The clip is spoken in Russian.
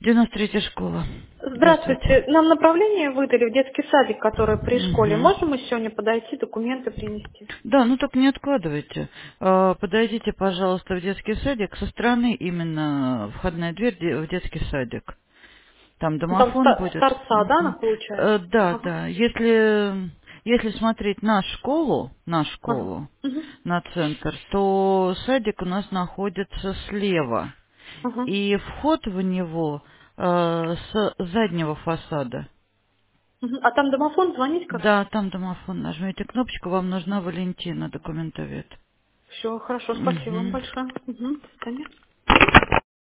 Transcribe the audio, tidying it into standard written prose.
93-я школа. Здравствуйте. Здравствуйте. Нам направление выдали в детский садик, который при школе. Мгм. Можем мы сегодня подойти, документы принести? Да, ну так не откладывайте. Подойдите, пожалуйста, в детский садик. Со стороны именно входная дверь в детский садик. Там Ну, там домофон с будет. торца, да, она Мгм. получается? Да, Ага. да. Если смотреть на Ага. школу, Мгм. на центр, то садик у нас находится слева. Ага. И вход в него с заднего фасада. Мгм. А там домофон, звонить как? Да, там домофон. Нажмите кнопочку, вам нужна Валентина, документовед. Все, хорошо, спасибо вам Мгм. большое. Угу. До свидания.